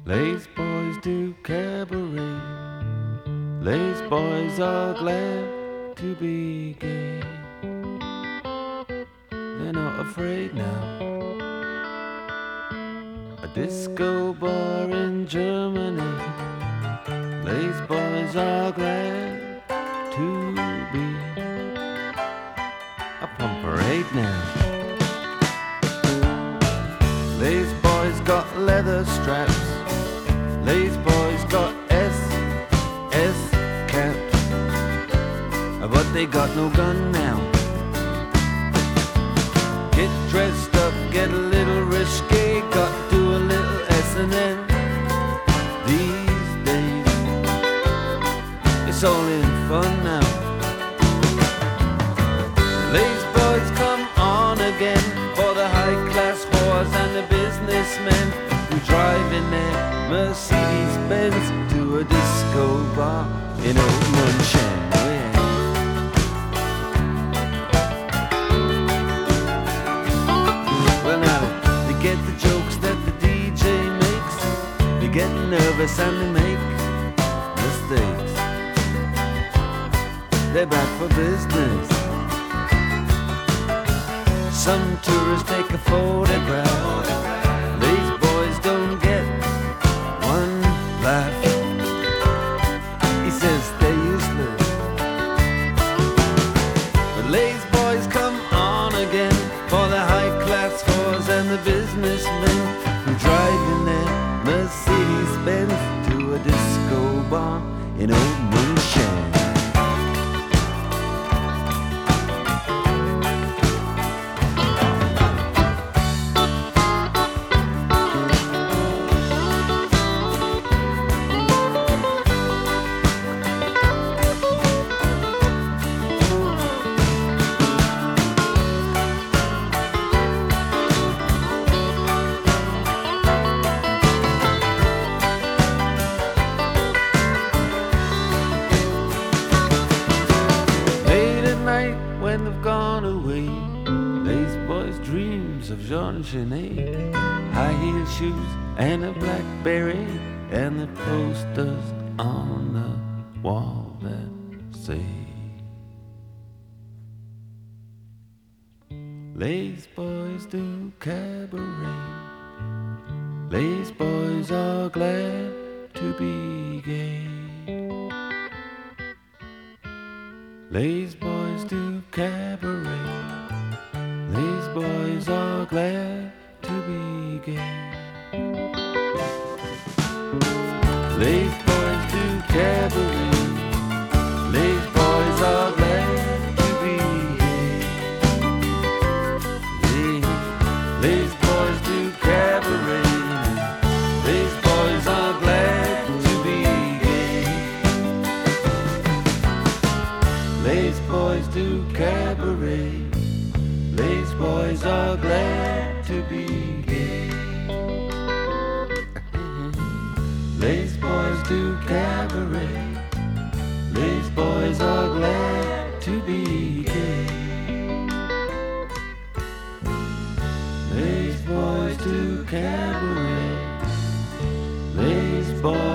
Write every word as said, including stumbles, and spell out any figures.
Lazy boys do cabaret. Lazy boys are glad to be gay. They're not afraid now. A disco bar in Germany. Lazy boys are glad to be up on parade now. Lazy boys got leather straps. Lazy boys got S S caps, but they got no gun now. Get dressed up, get a little risque, got to do a little S and M. These days, it's all in fun now. Lazy boys come on again for the high-class whores and the businessmen who drive in their Mercedes-Benz to a disco bar in Old Munchen. Oh yeah. Well now, they get the jokes that the D J makes. They get nervous and they make mistakes. They're back for business. Some tourists take a photograph. Lazy boys don't get one laugh. He says they're useless. But lazy boys come on again for the high-class whores and the businessmen who drive in their Mercedes-Benz to a disco bar in Old Munchen. When they've gone away, lazy boys' dreams of Jean Genet, high heel shoes and a Blackberry, and the posters on the wall that say, lazy boys do cabaret. Lazy boys are glad to be gay. Lazy boys do cabaret. Lazy boys are glad to be gay. Lazy boys do cabaret. Lazy boys are glad to be gay. Lazy boys do cabaret. Lazy boys are glad to be gay. Lazy boys do cabaret. Lazy boys are glad to be gay. Lazy boys do cabaret. Lazy boys are glad to be gay. Lazy boys do cabaret. Lazy boys